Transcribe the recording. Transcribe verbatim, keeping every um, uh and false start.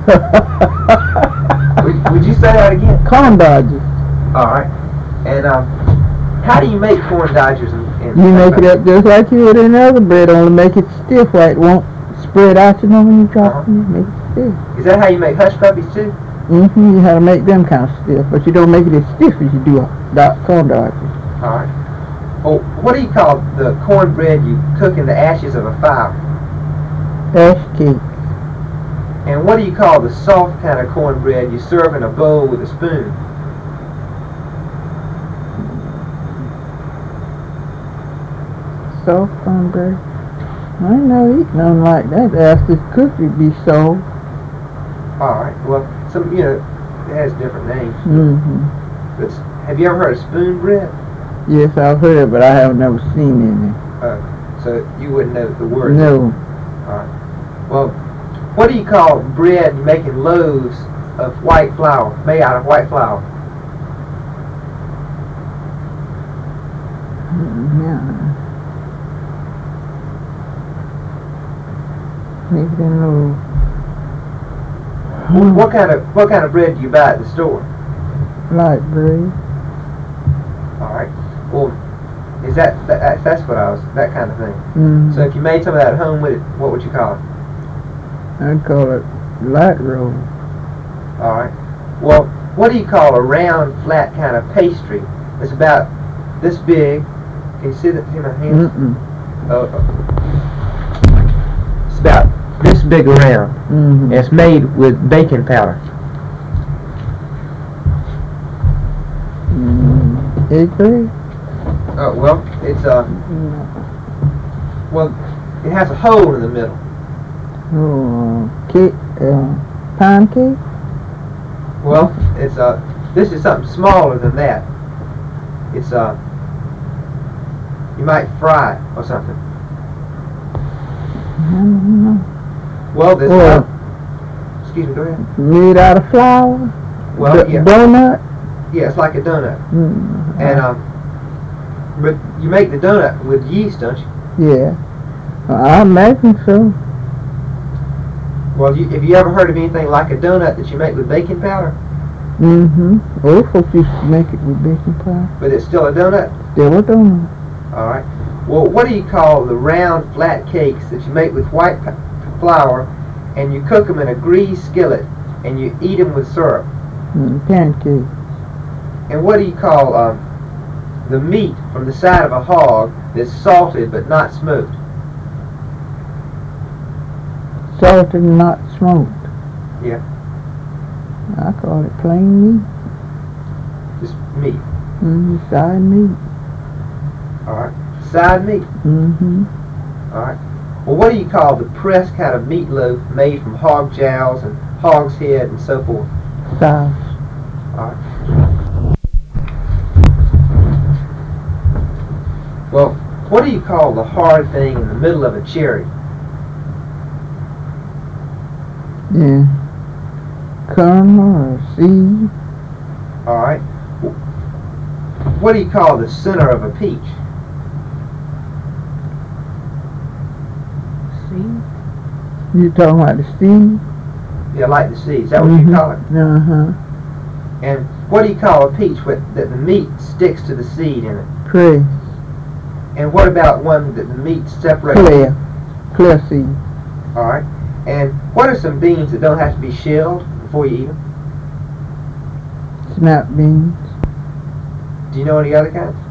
would, would you say that again? Corn dodgers. All right. And um, how do you make corn dodgers? In, in You make it up just like you would any other bread, only make it stiff where it won't spread out, you know, when you drop uh-huh. it, you make it stiff. Is that how you make hush puppies too? Mm-hmm, you have to make them kind of stiff, but you don't make it as stiff as you do uh, corn dodgers. All right. Well, what do you call the cornbread you cook in the ashes of a fire? Ash cake. And what do you call the soft kind of cornbread you serve in a bowl with a spoon? Soft cornbread? I ain't never eat nothing like that. Ask this cookie be soft. All right. Well, some you know it has different names. Mm-hmm. But have you ever heard of spoon bread? Yes, I've heard, but I have never seen any. Uh, so you wouldn't know the word. No. All right. Well, what do you call bread you make in loaves of white flour, made out of white flour? Yeah. Make it in loaves. What, what kind of what kind of bread do you buy at the store? Light bread. All right. Well, is that, that that's what I was that kind of thing? Mm. So if you made some of that at home with it, what would you call it? I'd call it light roll. All right. Well, what do you call a round, flat kind of pastry? It's about this big. Can you see that? See my hand? Mm-mm. Oh. It's about this big around. Mm-hmm. And it's made with baking powder. Mm. Egg bread? Oh well, it's a uh, Mm. well, it has a hole in the middle. Oh, cake, uh, pancake? Well, it's a. Uh, this is something smaller than that. It's a. Uh, you might fry it or something. I don't know. Well, this. Well, Uh, excuse me. Go ahead. made out of flour? Well, D- yeah. Donut? Yeah, it's like a donut. Mm. And um, but you make the donut with yeast, don't you? Yeah. I imagine so. Well, you, have you ever heard of anything like a donut that you make with baking powder? Mm-hmm. Old folks used to make it with baking powder. But it's still a donut? Still a donut. All right. Well, what do you call the round, flat cakes that you make with white p- flour and you cook them in a greased skillet and you eat them with syrup? Mm, pancake. And what do you call um, the meat from the side of a hog that's salted but not smoked? Salted and not smoked. Yeah. I call it plain meat. Just meat. Mm-hmm. Side meat. All right. Side meat. Mm-hmm. All right. Well, what do you call the pressed kind of meatloaf made from hog jowls and hog's head and so forth? Sauce. All right. Well, what do you call the hard thing in the middle of a cherry? Yeah. Kernel or seed. All right. What do you call the center of a peach? Seed? You talking about the seed? Yeah, like the seed. Is that what mm-hmm. you call it? Uh-huh. And what do you call a peach with, that the meat sticks to the seed in it? Press. And what about one that the meat separates? Clear. Clear seed. All right. And what are some beans that don't have to be shelled before you eat them? Snap beans. Do you know any other kinds?